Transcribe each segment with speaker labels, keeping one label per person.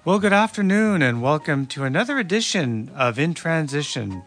Speaker 1: Well, good afternoon and welcome to another edition of In Transition.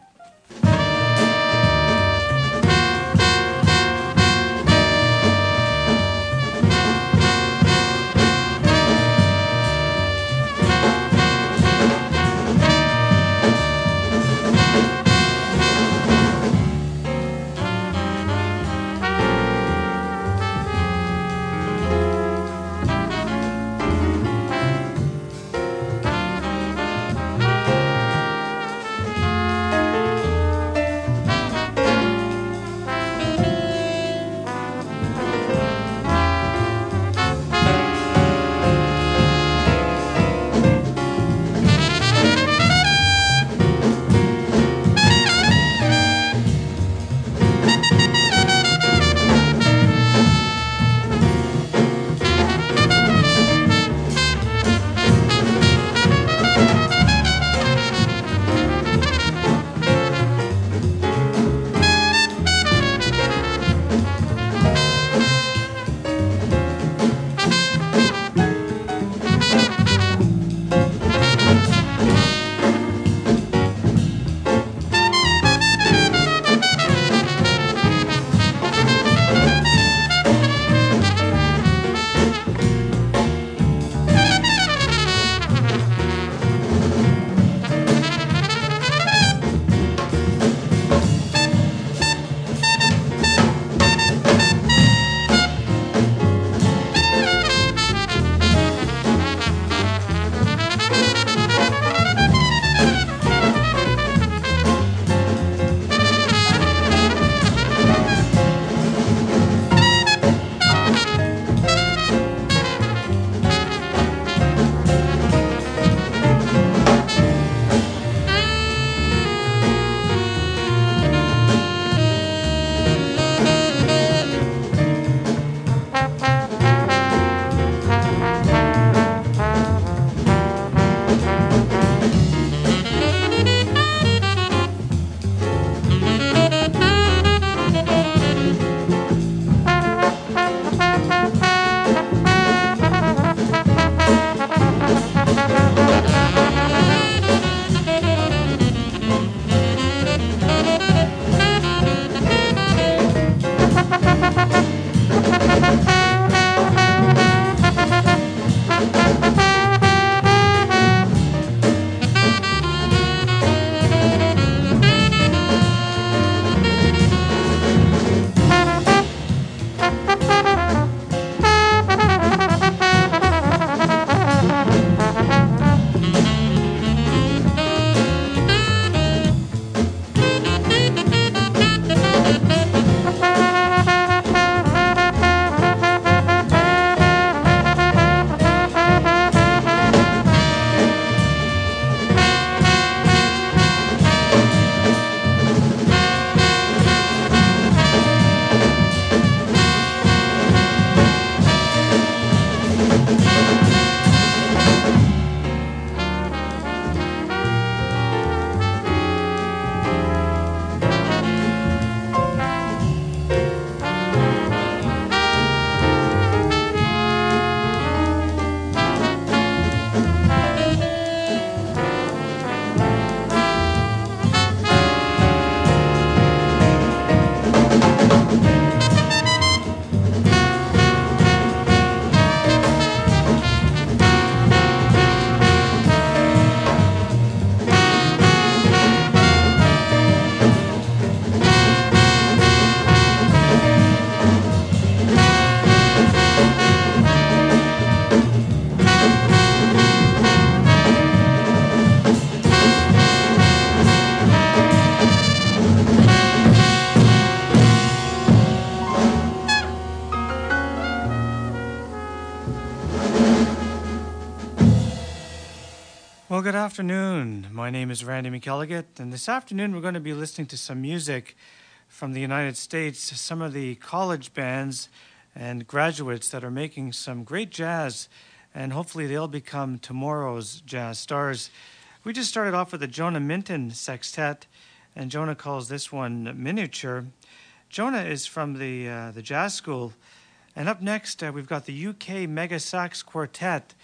Speaker 1: Well, good afternoon. My name is Randy McElligott, and this afternoon we're going to be listening to some music from the United States, some of the college bands and graduates that are making some great jazz, and hopefully they'll become tomorrow's jazz stars. We just started off with the Jonah Minton Sextet, and Jonah calls this one Miniature. Jonah is from the jazz school, and up next we've got the UK Mega Sax Quartet,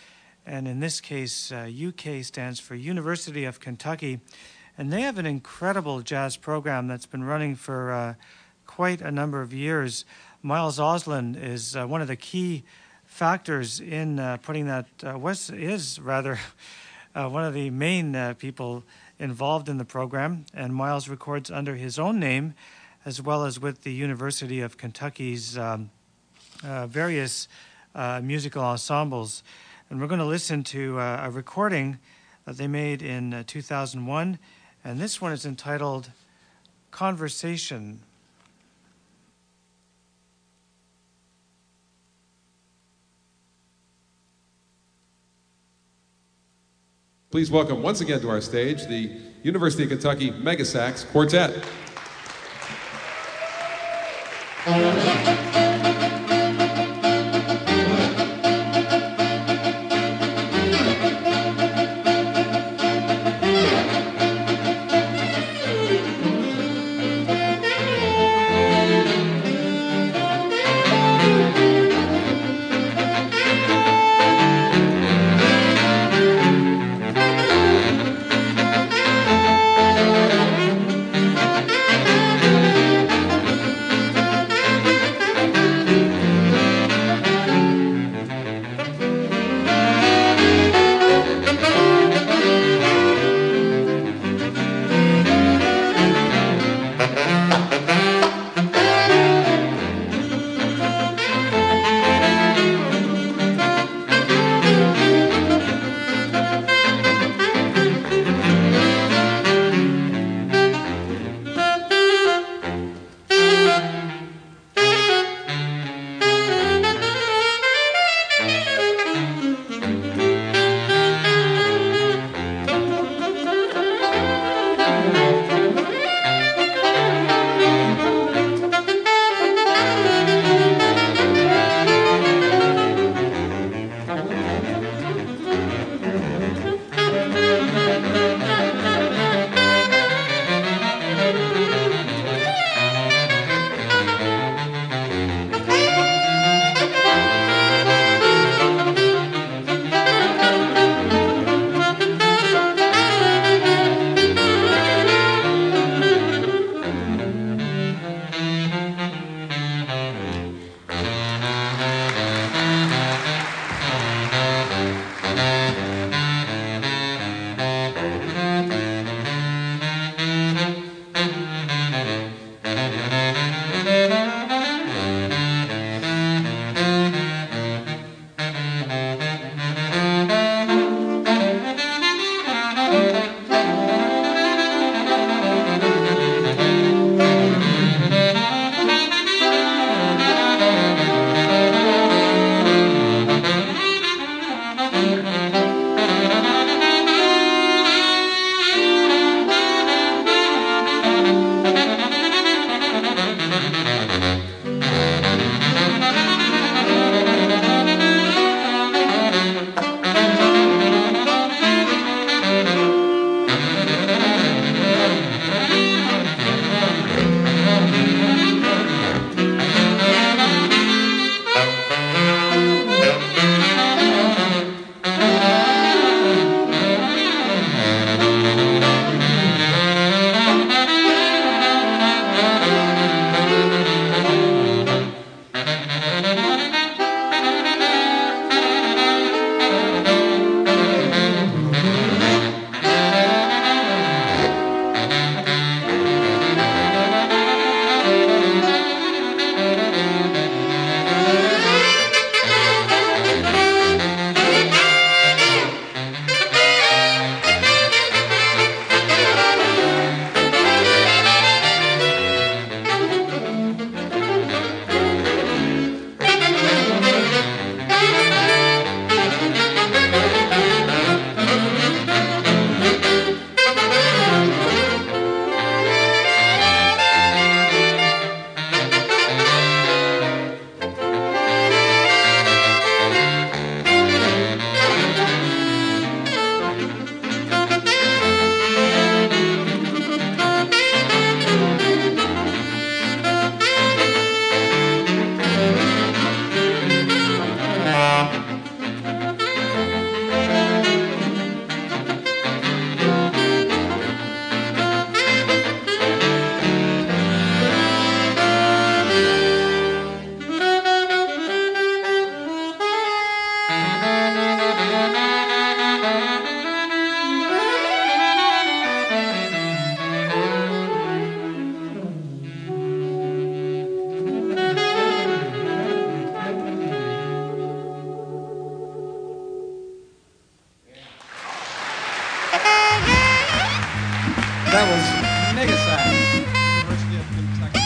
Speaker 1: and in this case, UK stands for University of Kentucky. And they have an incredible jazz program that's been running for quite a number of years. Miles Oslin is one of the key factors in putting that, is rather one of the main people involved in the program. And Miles records under his own name, as well as with the University of Kentucky's various musical ensembles. And we're going to listen to a recording that they made in 2001. And this one is entitled Conversation.
Speaker 2: Please welcome once again to our stage the University of Kentucky Mega Sax Quartet. That was Mega Sax, University of Kentucky.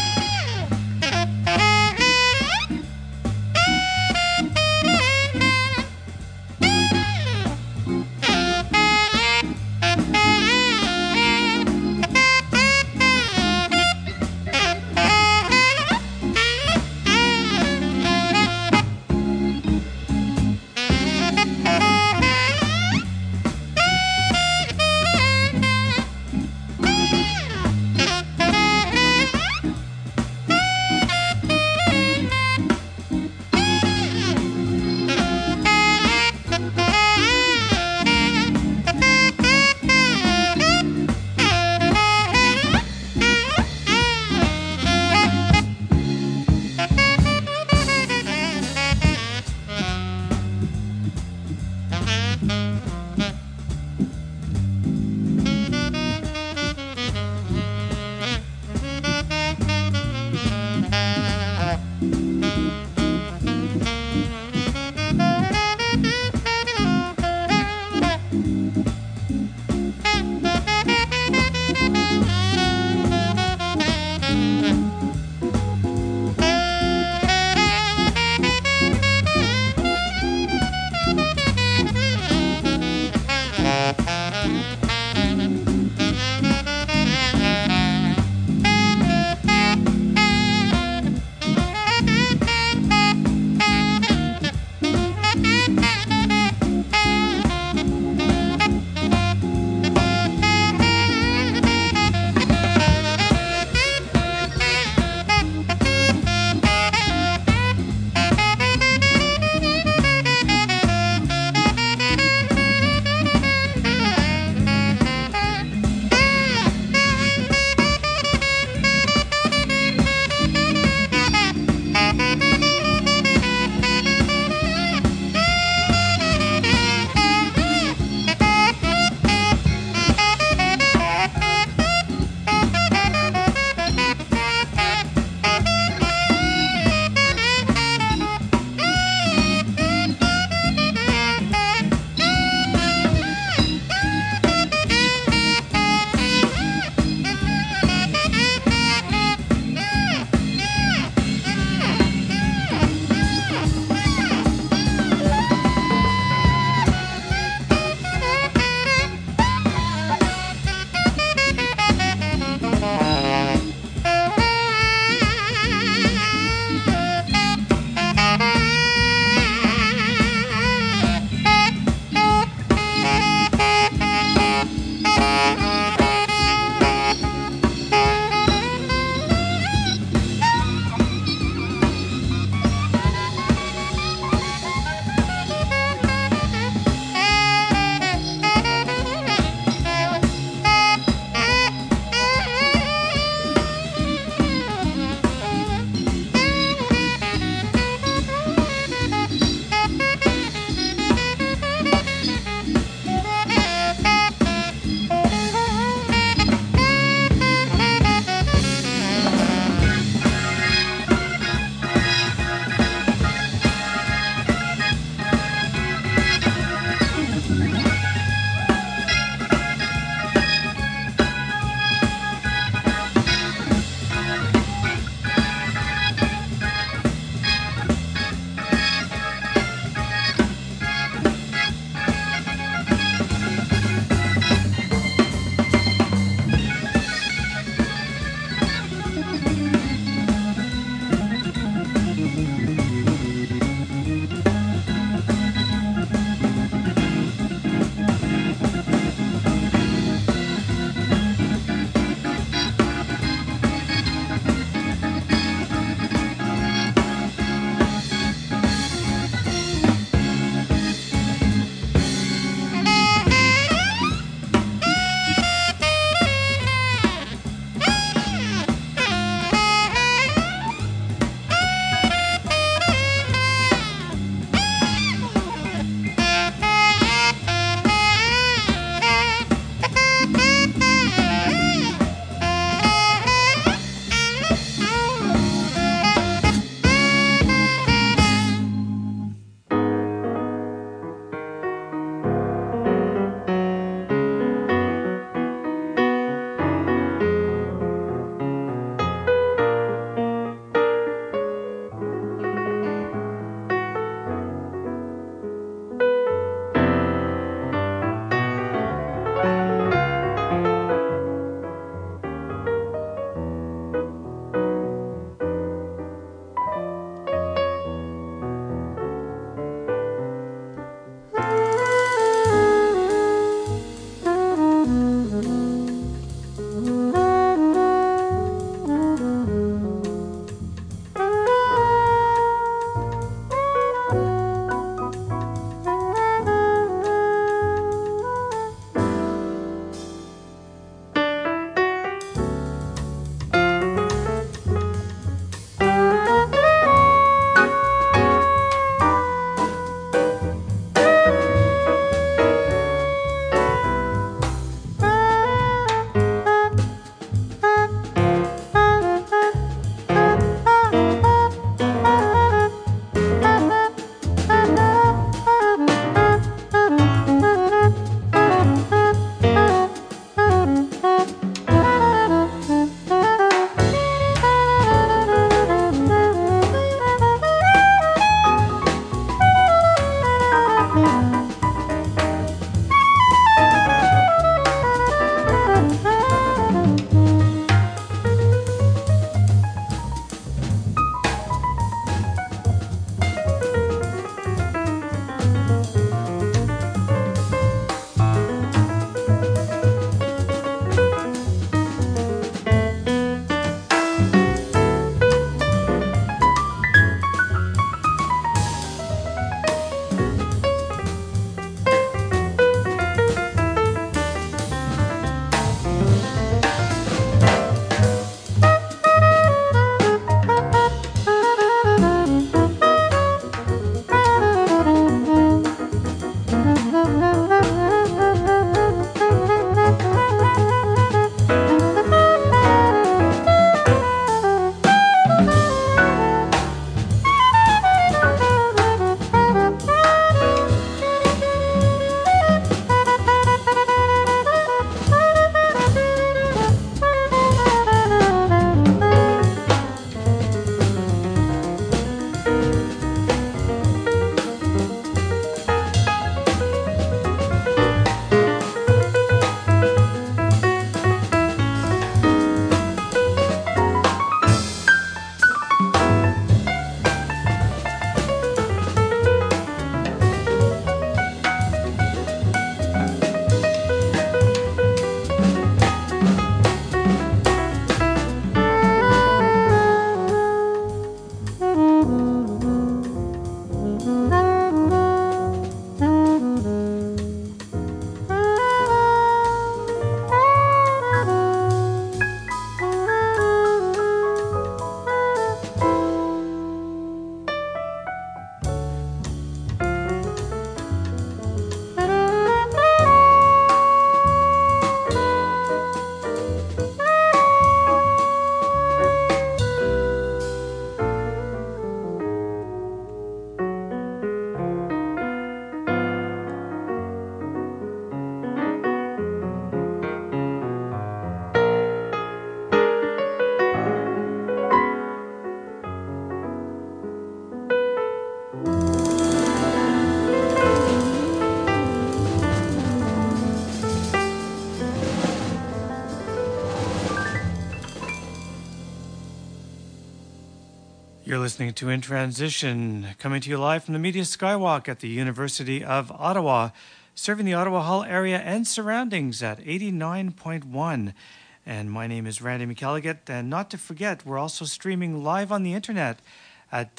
Speaker 1: listening to In Transition, coming to you live from the Media Skywalk at the University of Ottawa, serving the Ottawa Hull area and surroundings at 89.1. And my name is Randy McElligott, and not to forget, we're also streaming live on the internet at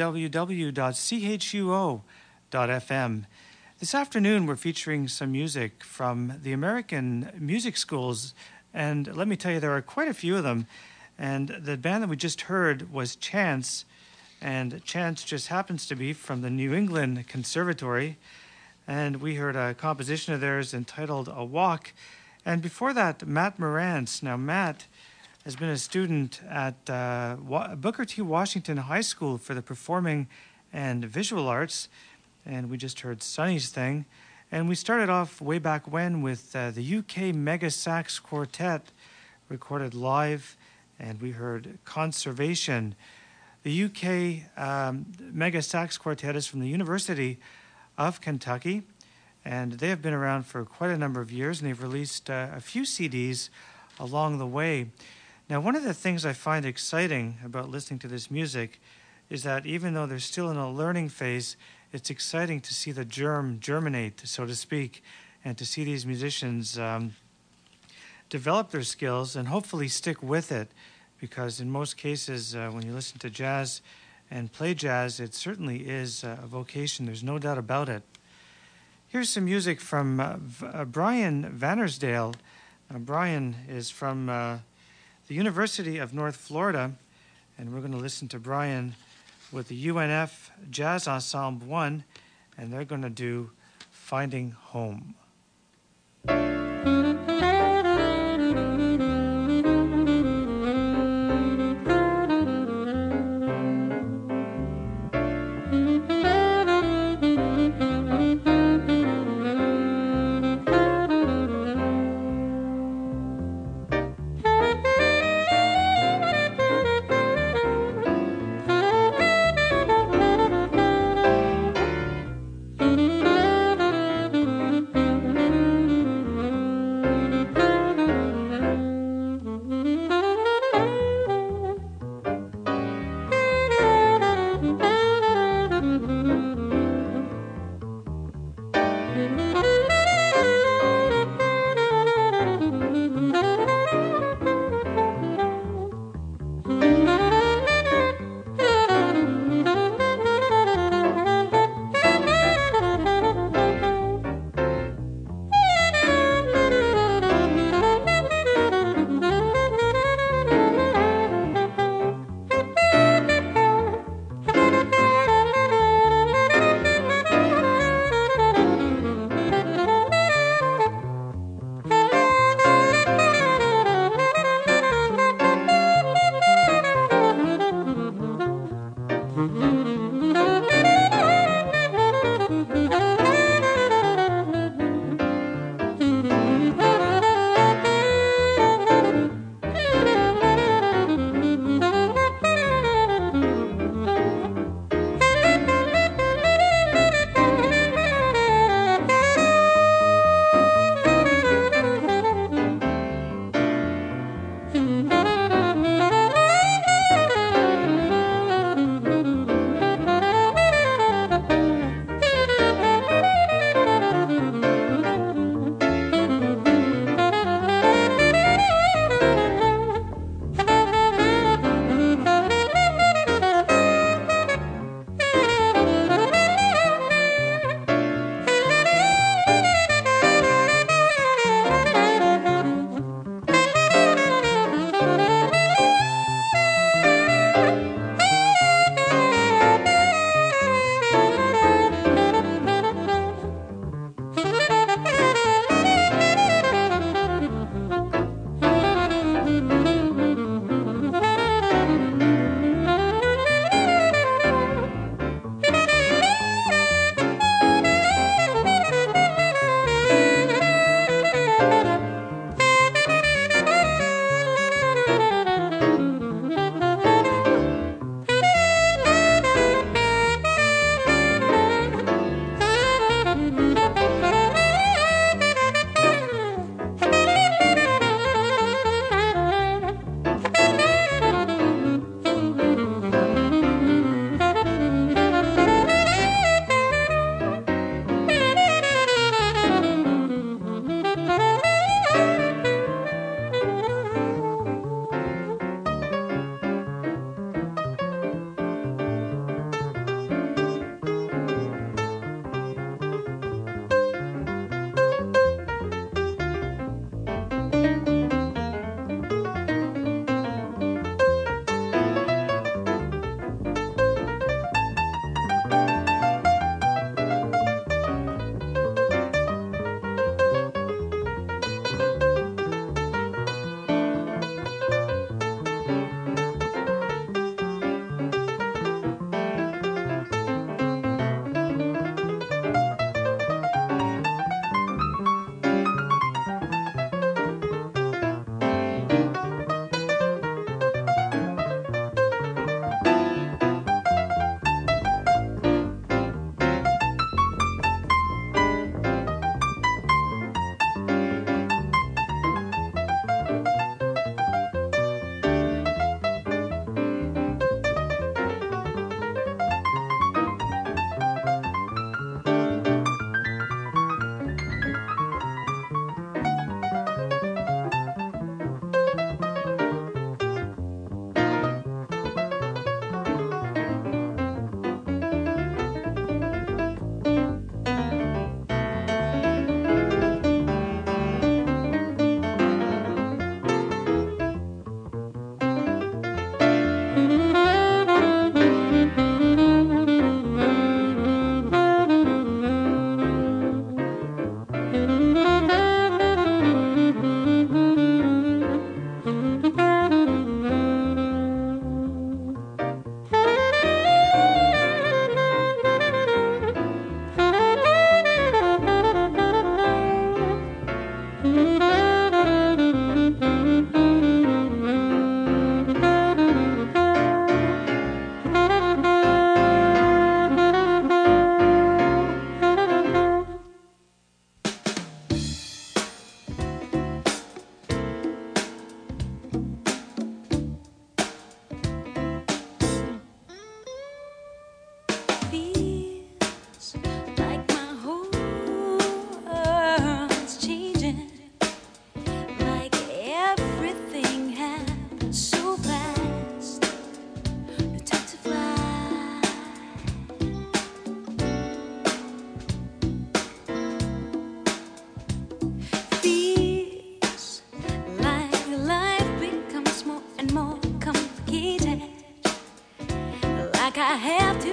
Speaker 1: www.chuo.fm. This afternoon, we're featuring some music from the American music schools, and let me tell you, there are quite a few of them. And the band that we just heard was Chance, and Chance just happens to be from the New England Conservatory. And we heard a composition of theirs entitled A Walk. And before that, Matt Morantz. Now, Matt has been a student at Booker T. Washington High School for the Performing and Visual Arts. And we just heard Sonny's Thing. And we started off way back when with the UK Mega Sax Quartet, recorded live. And we heard Conservation. The UK Mega Sax Quartet is from the University of Kentucky, and they have been around for quite a number of years, and they've released a few CDs along the way. Now, one of the things I find exciting about listening to this music is that even though they're still in a learning phase, it's exciting to see the germ germinate, so to speak, and to see these musicians develop their skills and hopefully stick with it, because in most cases, when you listen to jazz and play jazz, it certainly is a vocation. There's no doubt about it. Here's some music from Brian Vannersdale. Brian is from the University of North Florida, and we're going to listen to Brian with the UNF Jazz Ensemble 1, and they're going to do Finding Home.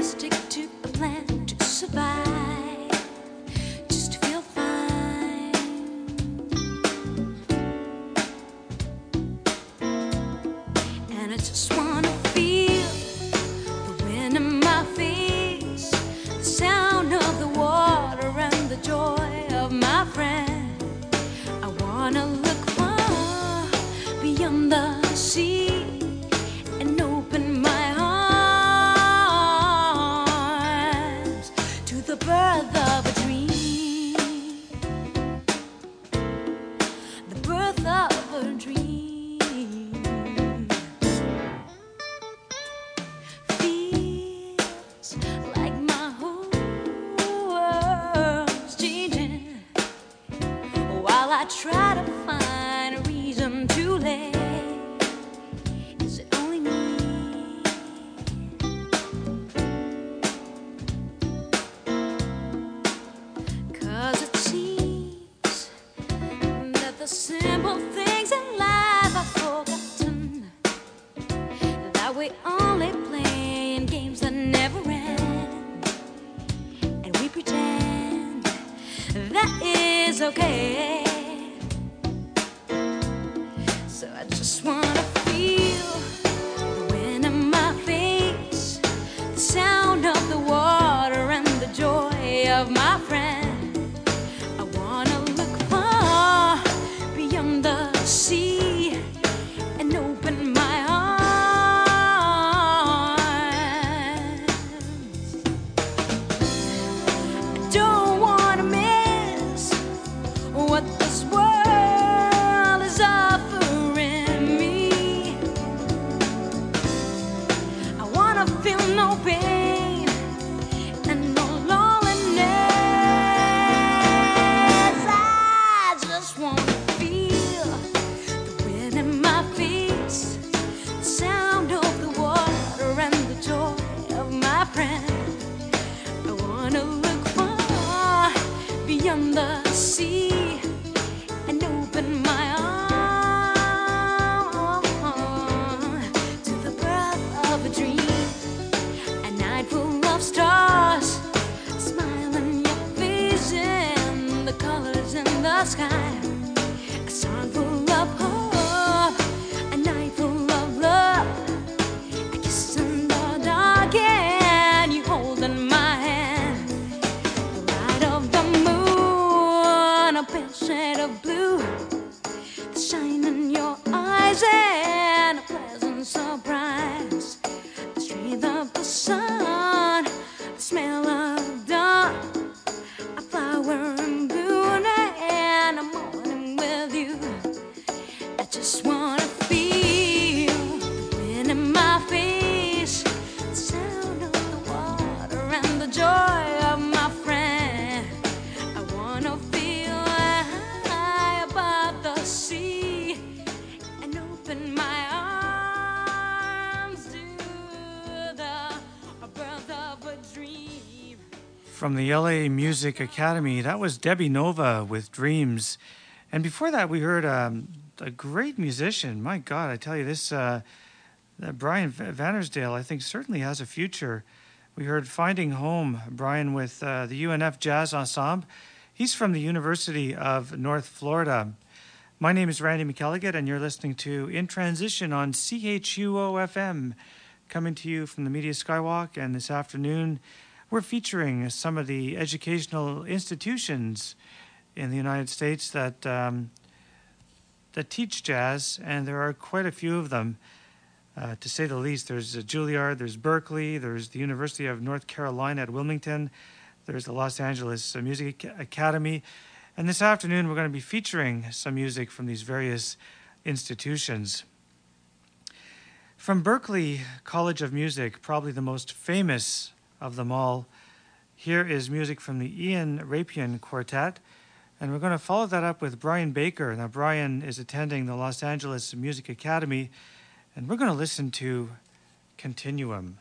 Speaker 3: stick to a plan to survive, just to feel fine. And I just wanna feel the wind in my face, the sound of the water and the joy of my friend. I wanna look far beyond the sea and open my arms to the birth of a dream, the birth of a dream. Feels like my whole world's changing while I try to find a reason to live. Is it only me? 'Cause it seems that the simple things in life I've forgotten, that we only play in games that never end, and we pretend that is okay. So I just wanna feel the wind in my face, the sound of the water and the joy of my friend. I wanna look far beyond the sea and open my arms. I don't wanna miss what this world is offering me. I wanna feel no pain and no loneliness. I just wanna feel the wind in my face, the sound of the water and the joy of my friend. I wanna look far beyond the sea and open my arms to the birth of a dream. A night full of stars, a smile in your face and the colors in the sky. A song full of hope, a night full of love, a kiss in the dark and you holding my hand. The light of the moon, a pale shade of blue, the shine in your eyes and a pleasant surprise. The strength of the sun, the smell of dawn, a flower in bloom and a morning with you. I just wanna feel the wind in my face, the sound of the water and the joy of my friend. I wanna feel high above the sea and open my arms to the birth of a dream.
Speaker 1: From the LA Music Academy, that was Debbie Nova with Dreams. And before that, we heard a great musician. My God, I tell you, this Brian Vandersdale, I think, certainly has a future. We heard Finding Home, Brian with the UNF Jazz Ensemble. He's from the University of North Florida. My name is Randy McElligott, and you're listening to In Transition on CHUO-FM, coming to you from the Media Skywalk. And this afternoon, we're featuring some of the educational institutions in the United States that teach jazz, and there are quite a few of them, to say the least. There's Juilliard, there's Berkeley, there's the University of North Carolina at Wilmington, there's the Los Angeles Music Academy, and this afternoon we're going to be featuring some music from these various institutions. From Berklee College of Music, probably the most famous of them all, here is music from the Ian Rapien Quartet, and we're going to follow that up with Brian Baker. Now, Brian is attending the Los Angeles Music Academy, and we're going to listen to Continuum.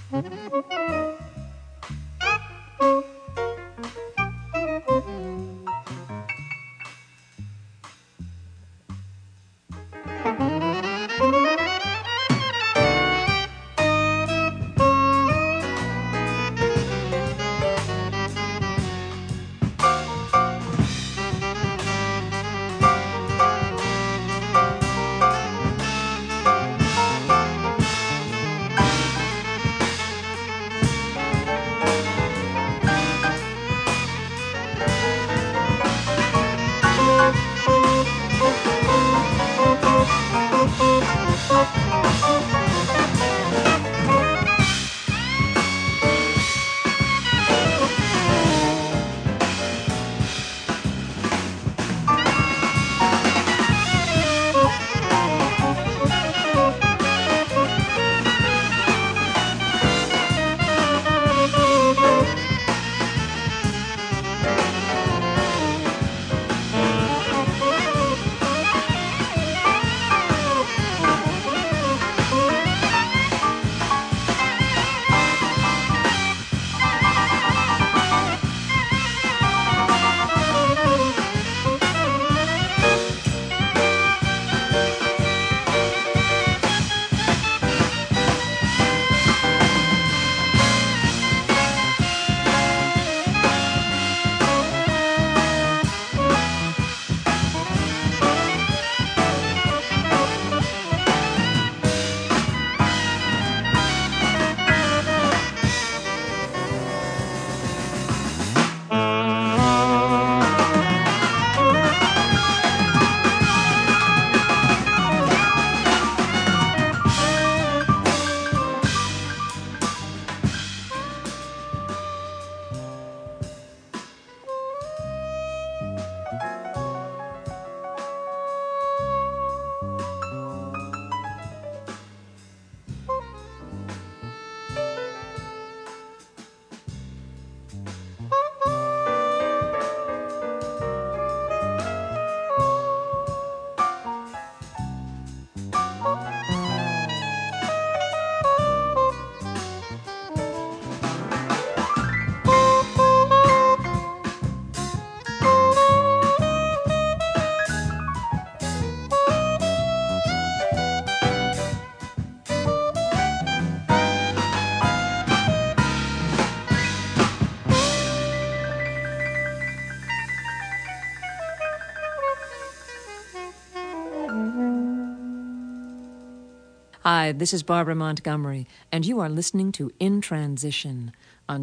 Speaker 4: Hi, this is Barbara Montgomery, and you are listening to In Transition on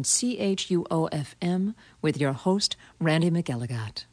Speaker 4: CHUO-FM with your host, Randy McElligott.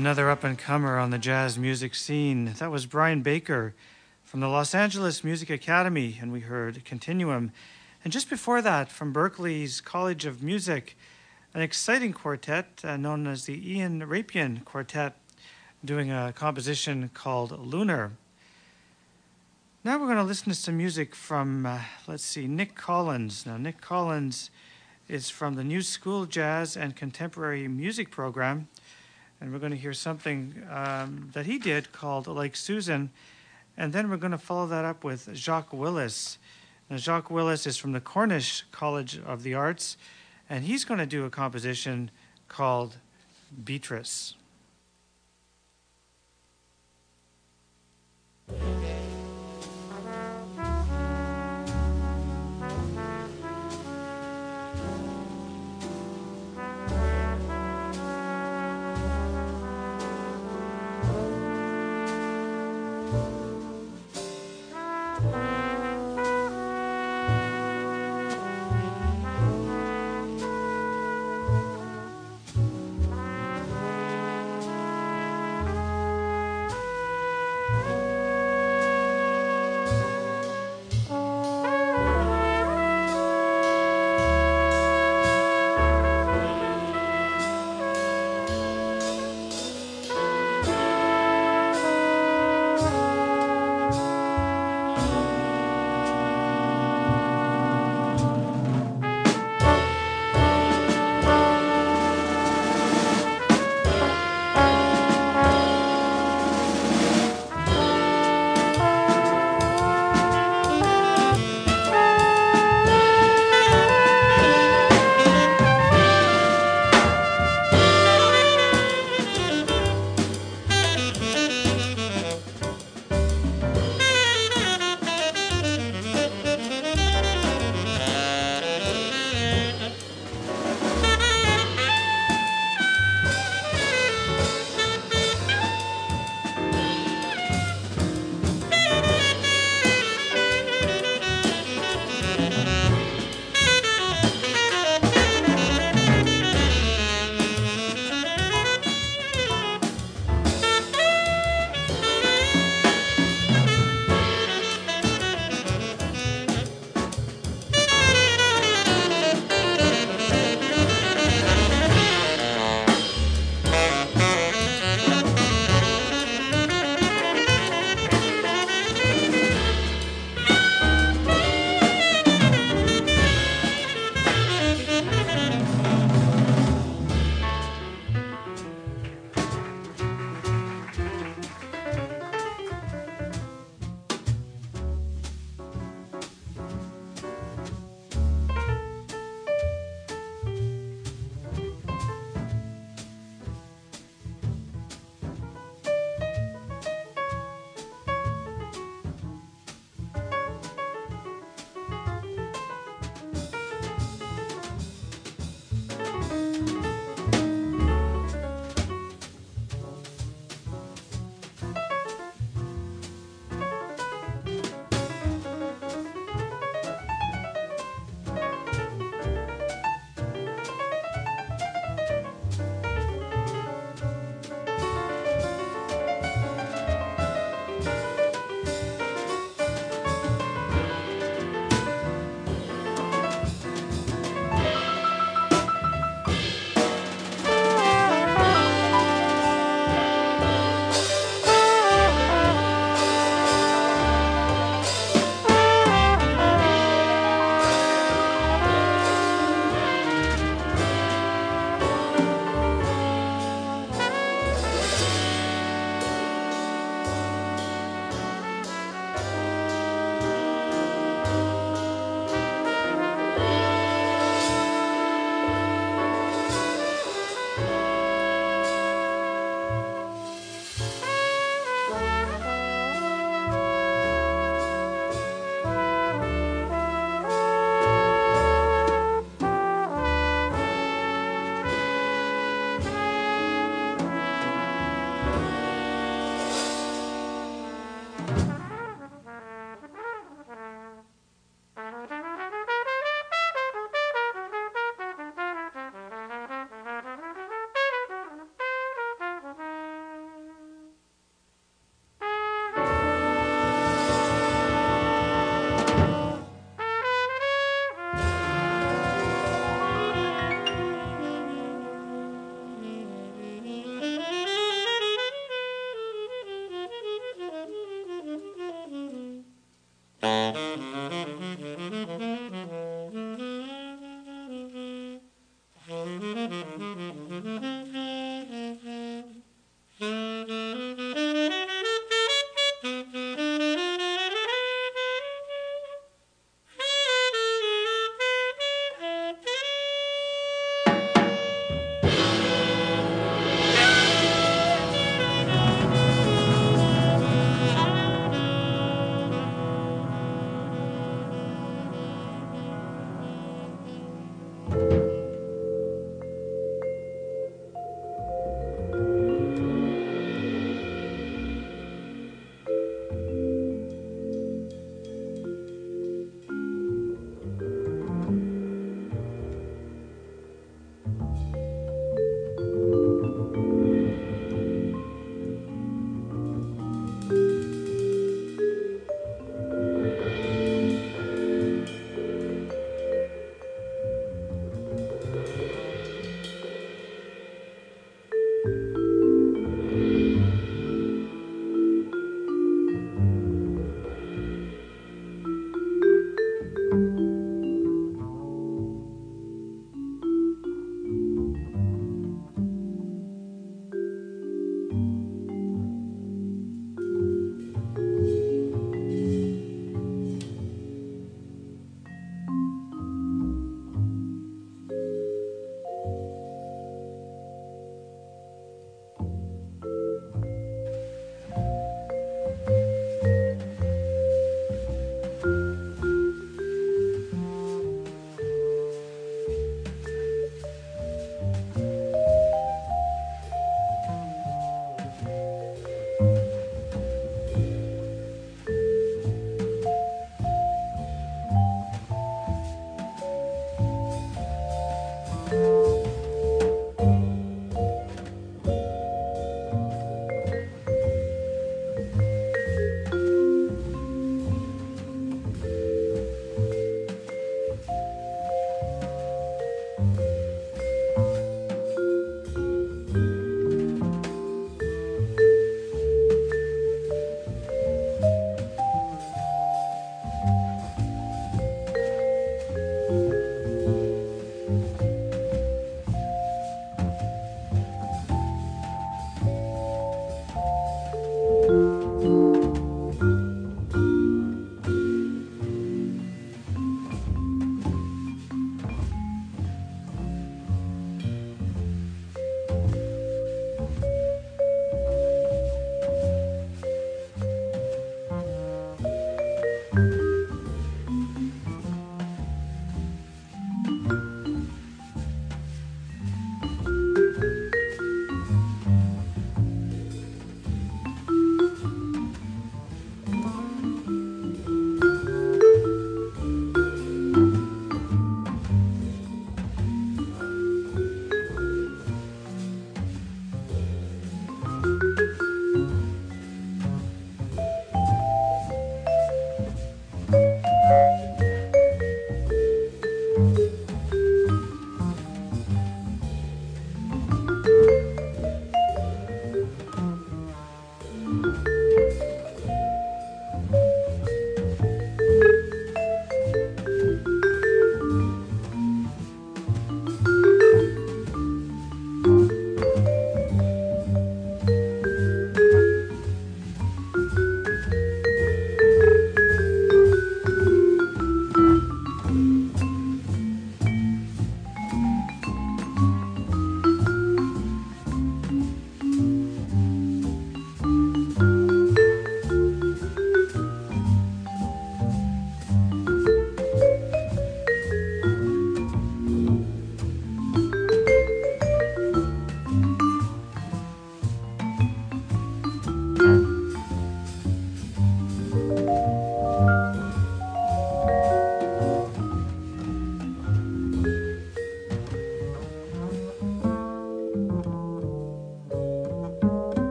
Speaker 1: Another up-and-comer on the jazz music scene. That was Brian Baker from the Los Angeles Music Academy, and we heard Continuum. And just before that, from Berklee's College of Music, an exciting quartet known as the Ian Rapian Quartet, doing a composition called Lunar. Now we're going to listen to some music from, Nick Collins. Now, Nick Collins is from the New School Jazz and Contemporary Music program, and we're going to hear something that he did called Like Susan, and then we're going to follow that up with Jacques Willis. Now, Jacques Willis is from the Cornish College of the Arts, and he's going to do a composition called Beatrice.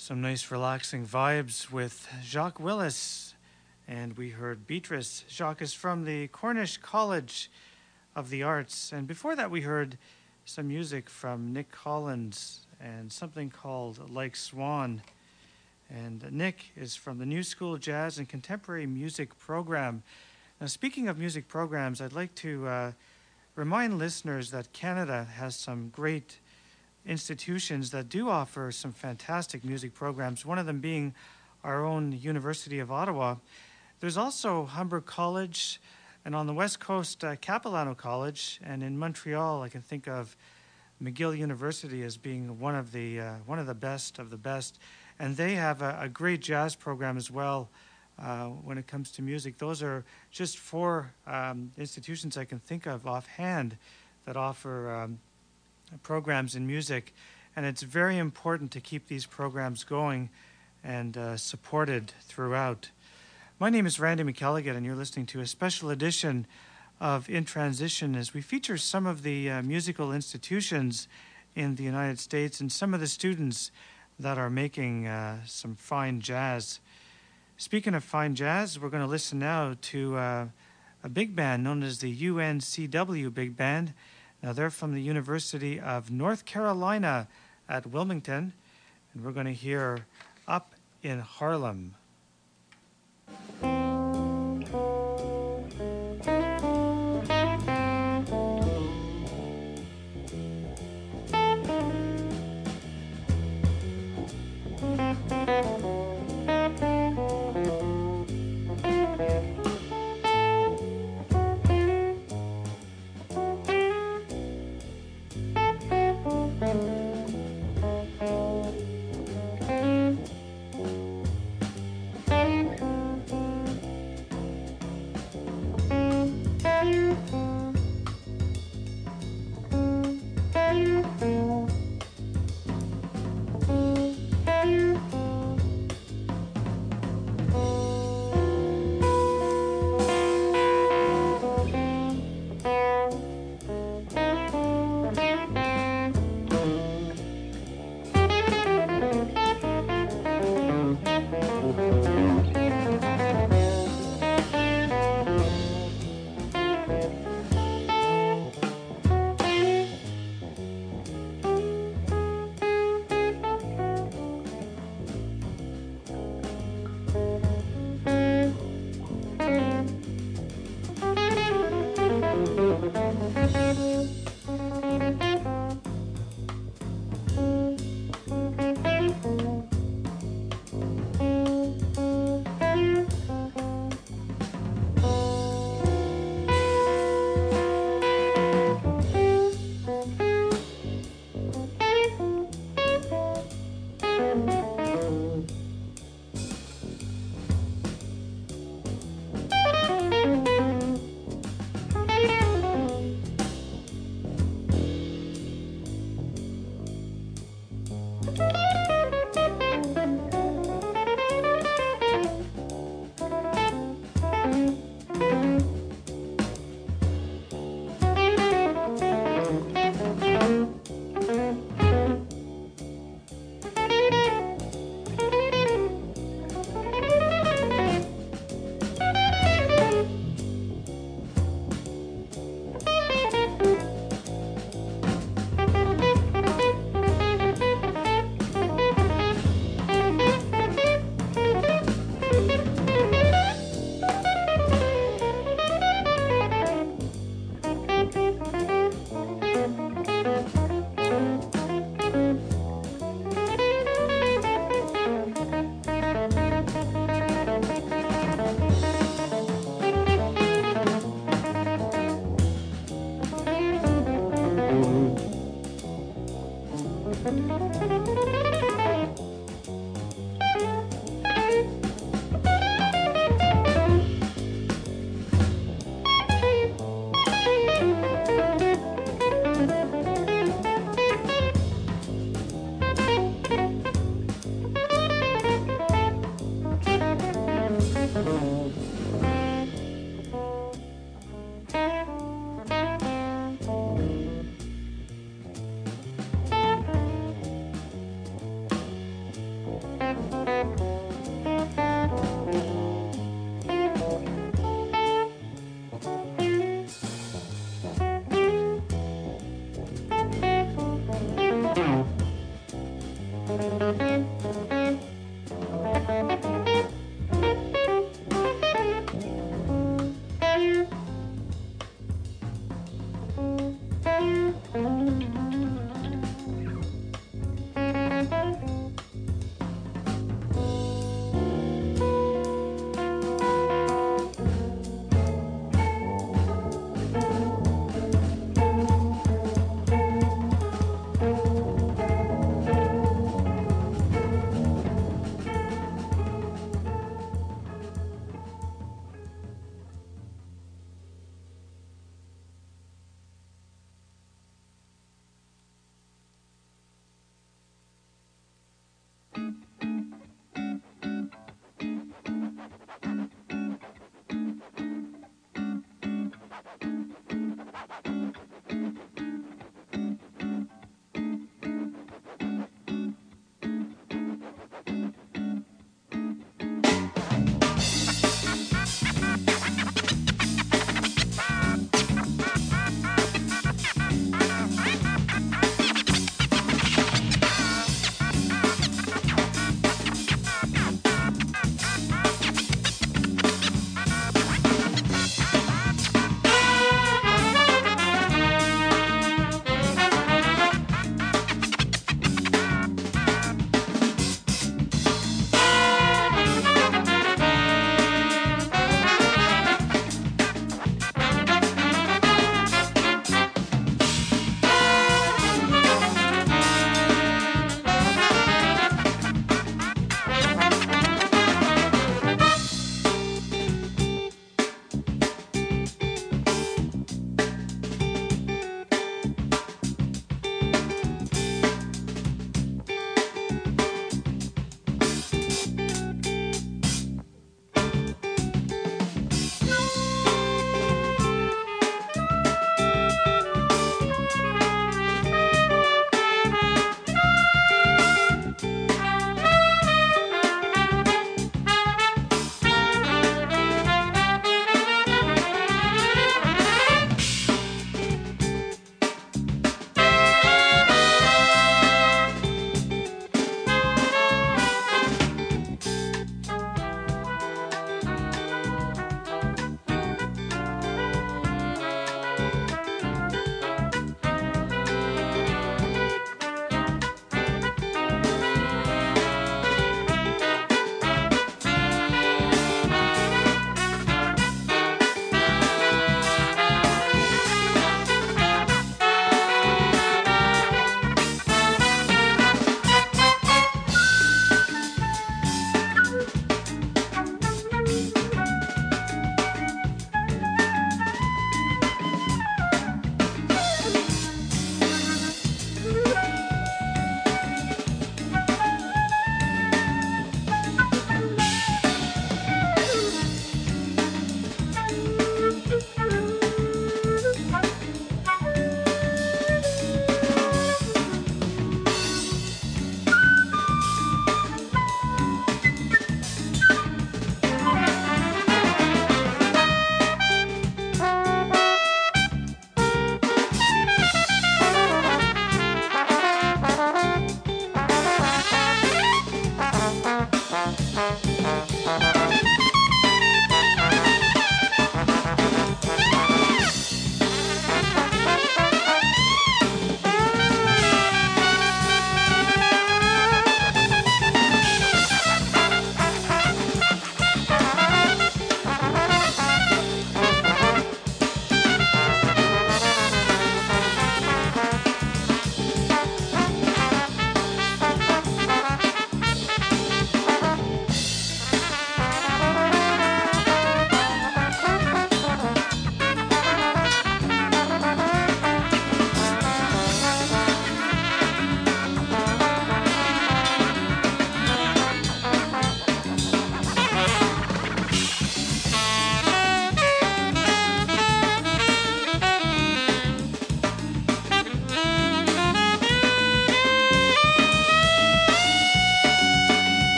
Speaker 1: Some nice relaxing vibes with Jacques Willis, and we heard Beatrice. Jacques is from the Cornish College of the Arts, and before that we heard some music from Nick Collins and something called Like Swan. And Nick is from the New School Jazz and Contemporary Music Program. Now, speaking of music programs, I'd like to remind listeners that Canada has some great institutions that do offer some fantastic music programs, one of them being our own University of Ottawa. There's also Humber College, and on the West Coast, Capilano College, and in Montreal, I can think of McGill University as being one of the best of the best, and they have a great jazz program as well when it comes to music. Those are just four institutions I can think of offhand that offer programs in music, and it's very important to keep these programs going and supported throughout. My name is Randy McElligott, and you're listening to a special edition of In Transition as we feature some of the musical institutions in the United States and some of the students that are making some fine jazz. Speaking of fine jazz, we're going to listen now to a big band known as the UNCW Big Band. Now, they're from the University of North Carolina at Wilmington, and we're going to hear Up in Harlem.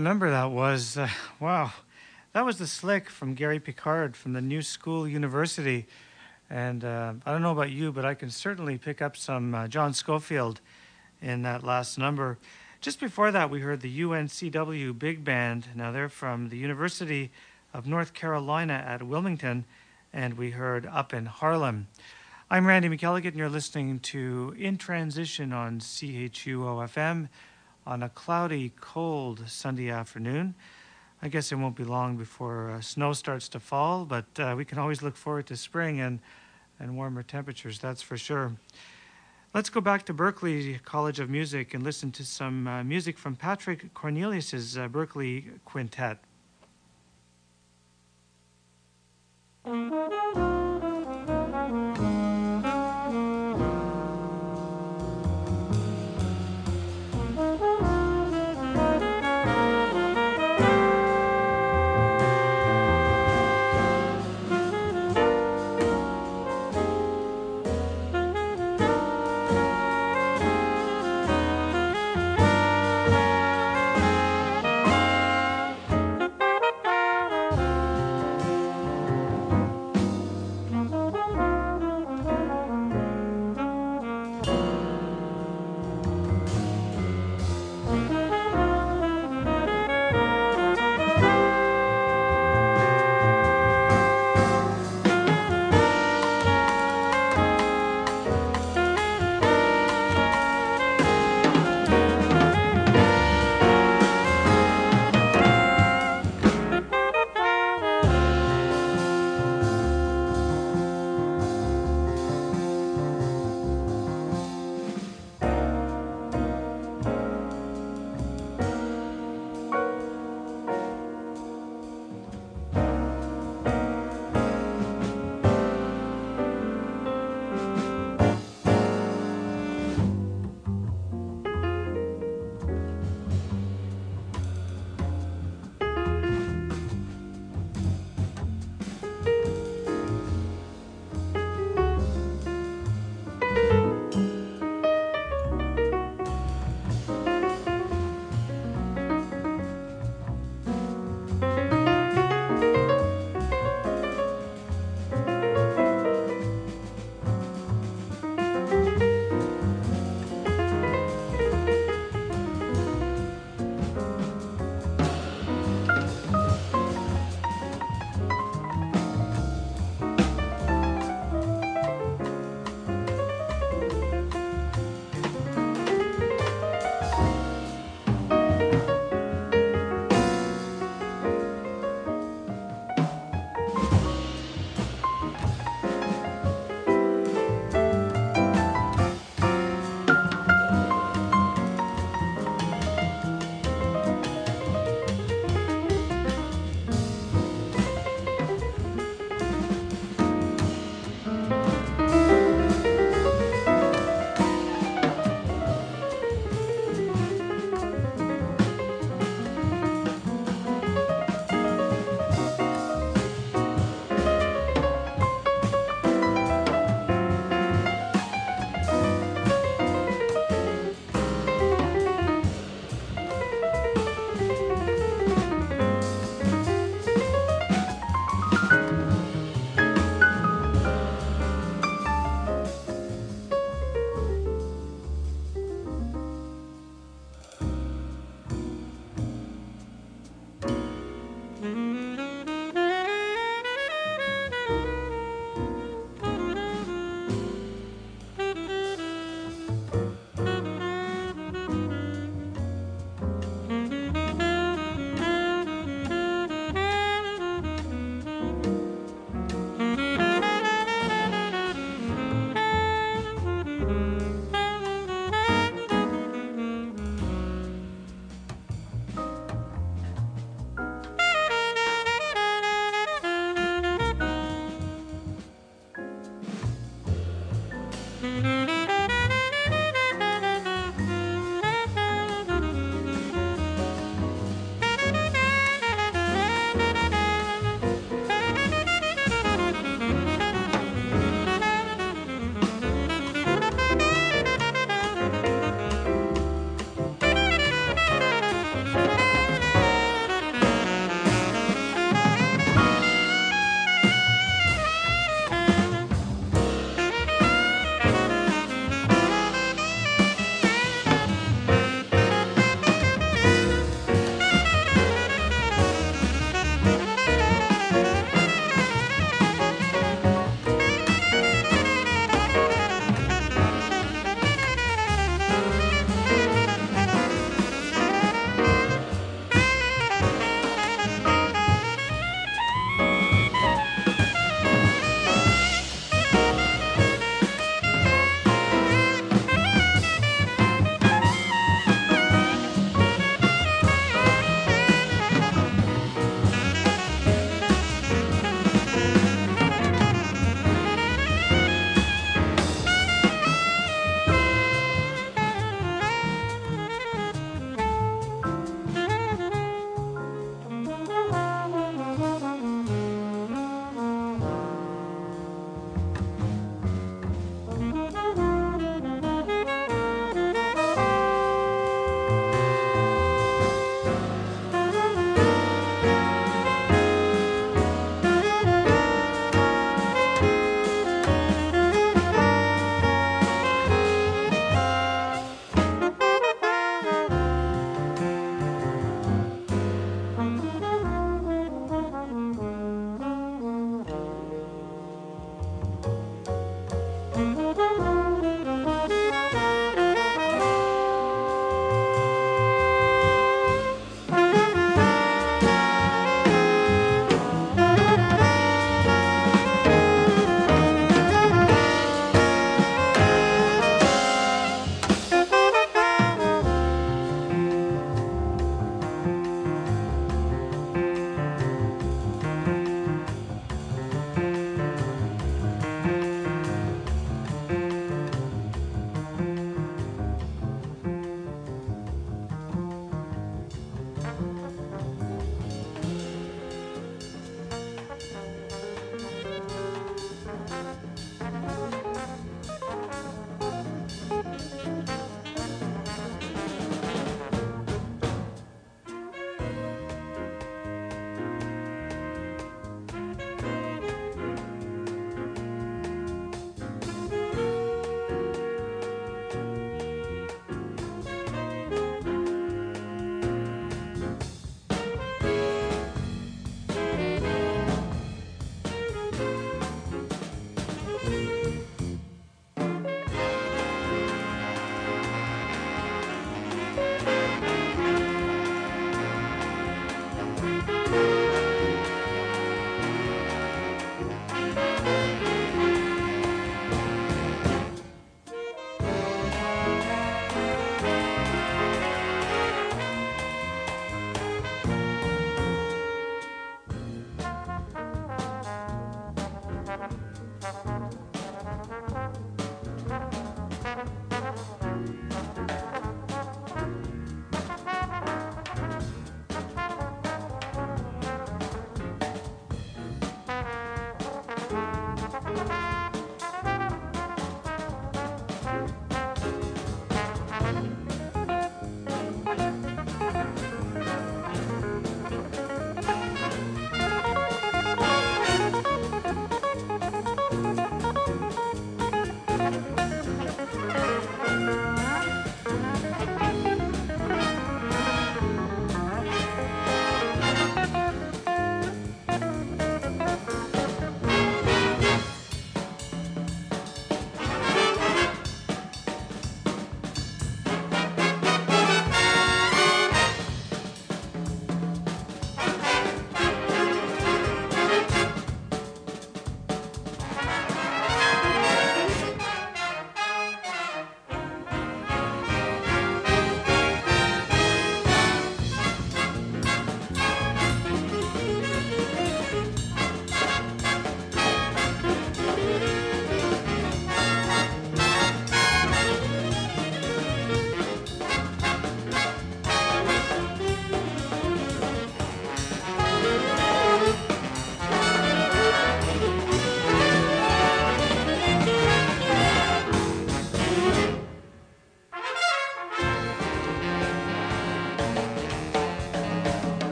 Speaker 1: number that was. Wow. That was The Slick from Gary Picard from the New School University. And I don't know about you, but I can certainly pick up some John Scofield in that last number. Just before that, we heard the UNCW Big Band. Now, they're from the University of North Carolina at Wilmington, and we heard Up in Harlem. I'm Randy McElligott, and you're listening to In Transition on CHUO-FM on a cloudy, cold Sunday afternoon. I guess it won't be long before snow starts to fall, but we can always look forward to spring and warmer temperatures, that's for sure. Let's go back to Berklee College of Music and listen to some music from Patrick Cornelius's Berklee Quintet.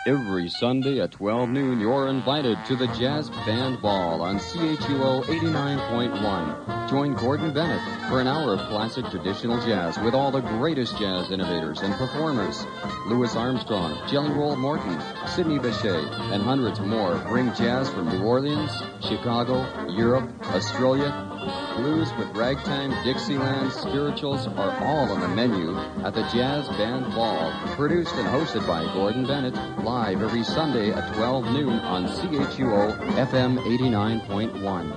Speaker 5: Every Sunday at 12 noon, you're invited to the Jazz Band Ball on CHUO 89.1. Join Gordon Bennett for an hour of classic traditional jazz with all the greatest jazz innovators and performers. Louis Armstrong, Jelly Roll Morton, Sidney Bechet, and hundreds more bring jazz from New Orleans, Chicago, Europe, Australia. Blues with ragtime, Dixieland, spirituals are all on the menu at the Jazz Band Ball. Produced and hosted by Gordon Bennett, live every Sunday at 12 noon on CHUO FM 89.1.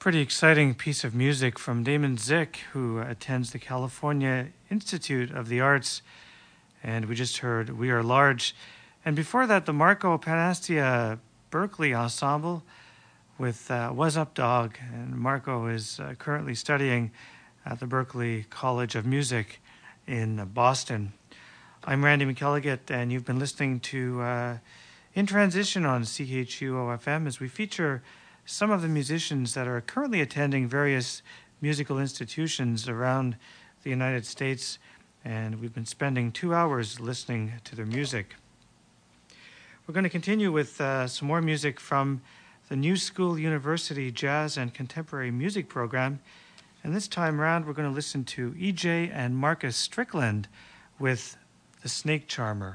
Speaker 1: Pretty exciting piece of music from Damon Zick, who attends the California Institute of the Arts. And we just heard We Are Large. And before that, the Marco Panastia Berkeley Ensemble with Was Up Dog. And Marco is currently studying at the Berklee College of Music in Boston. I'm Randy McElligott, and you've been listening to In Transition on CHUO-FM as we feature some of the musicians that are currently attending various musical institutions around the United States, and we've been spending 2 hours listening to their music. We're going to continue with some more music from the New School University Jazz and Contemporary Music Program, and this time around we're going to listen to E.J. and Marcus Strickland with The Snake Charmer.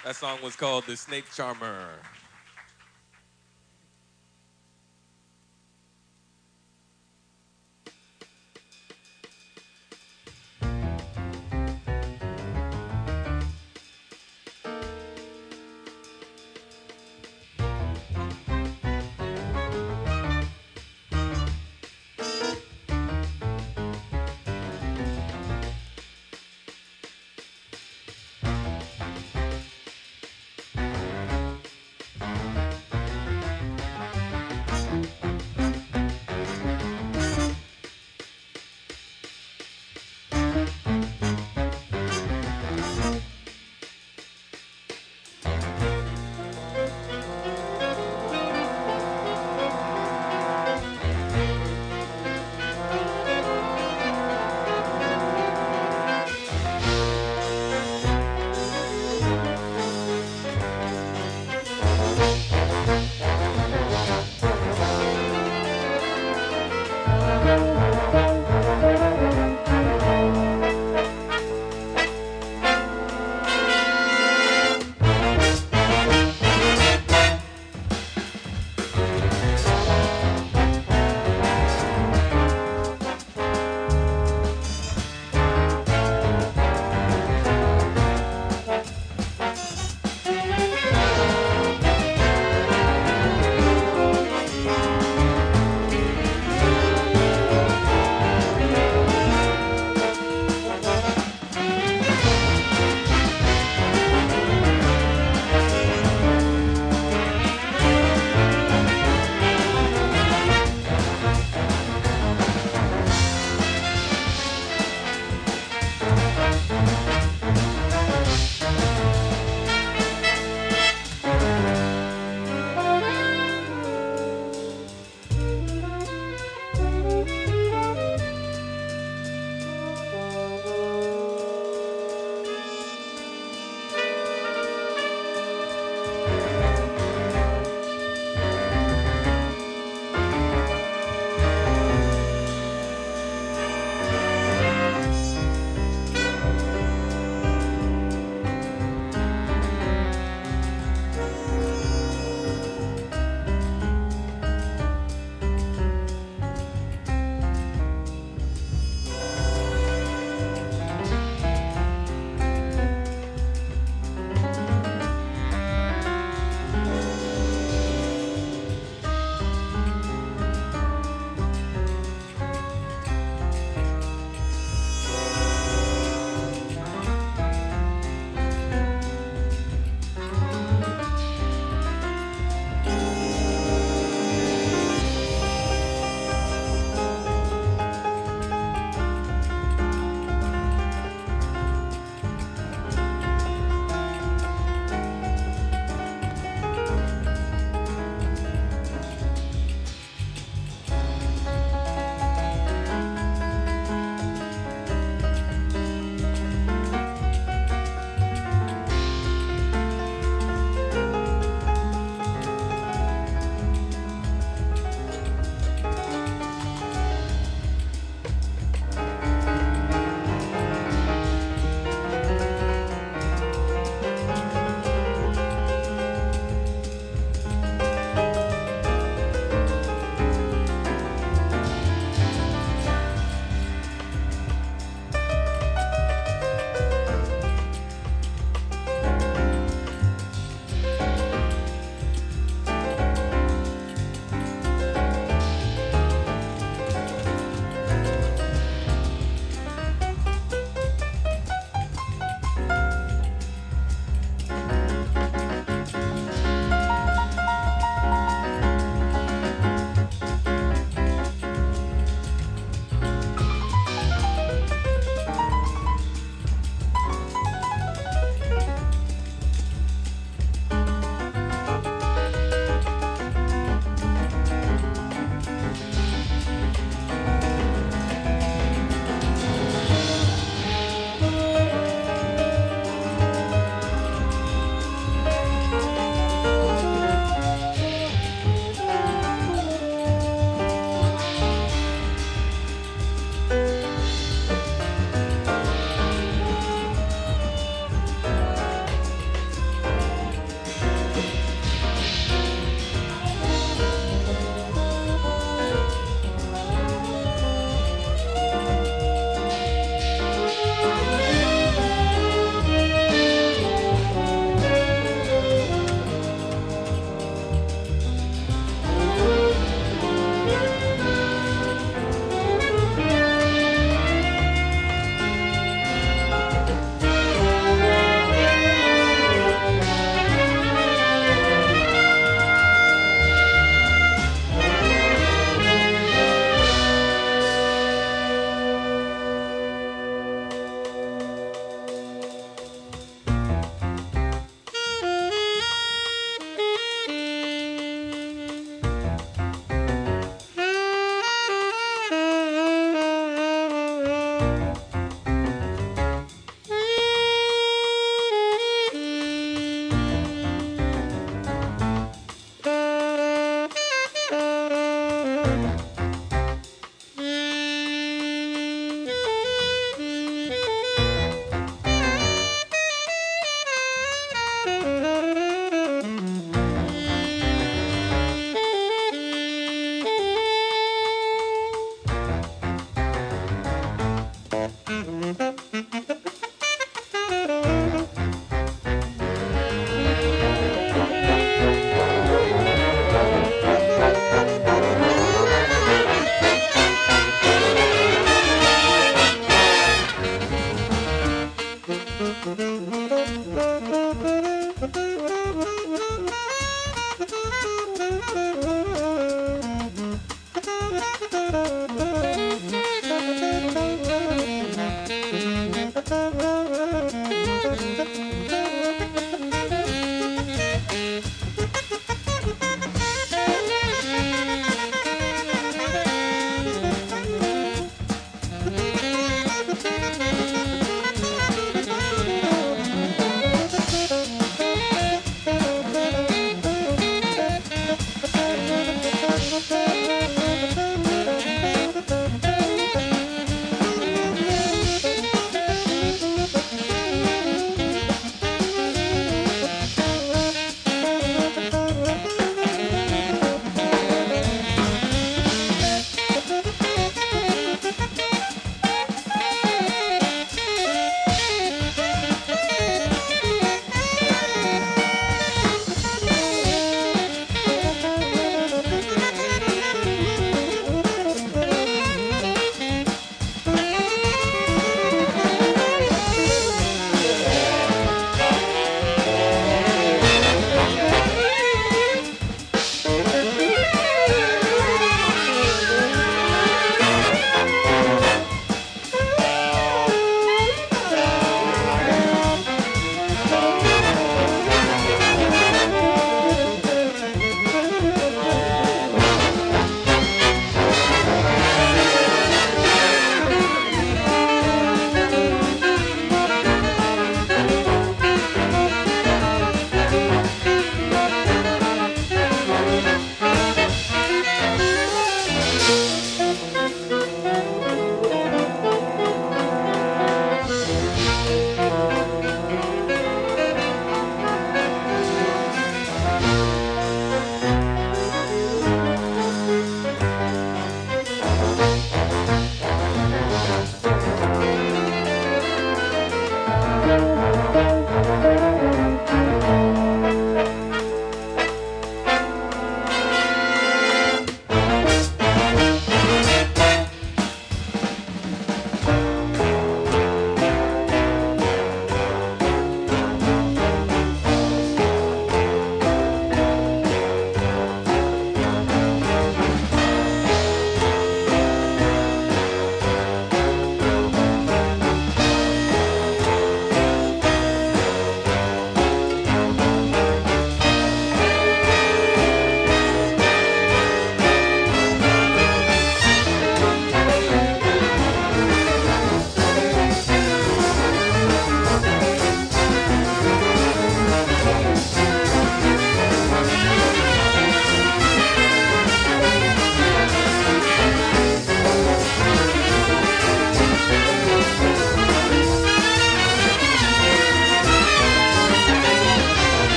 Speaker 6: That song was called The Snake Charmer.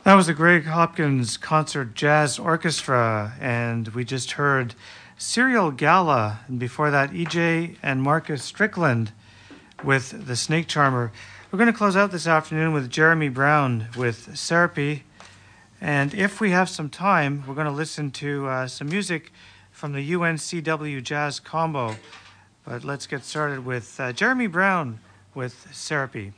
Speaker 1: That was the Greg Hopkins Concert Jazz Orchestra, and we just heard Serial Gala, and before that, EJ and Marcus Strickland with The Snake Charmer. We're going to close out this afternoon with Jeremy Brown with Syrupy, and if we have some time, we're going to listen to some music from the UNCW Jazz Combo. But let's get started with Jeremy Brown with Syrupy.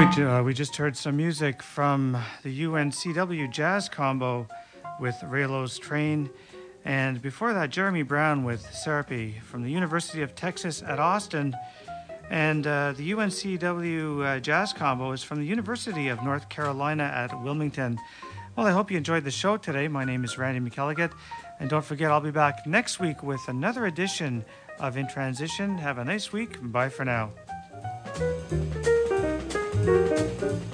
Speaker 1: We just heard some music from the UNCW Jazz Combo with Raylo's Train. And before that, Jeremy Brown with Serapi from the University of Texas at Austin. And the UNCW Jazz Combo is from the University of North Carolina at Wilmington. Well, I hope you enjoyed the show today. My name is Randy McElligott. And don't forget, I'll be back next week with another edition of In Transition. Have a nice week. Bye for now.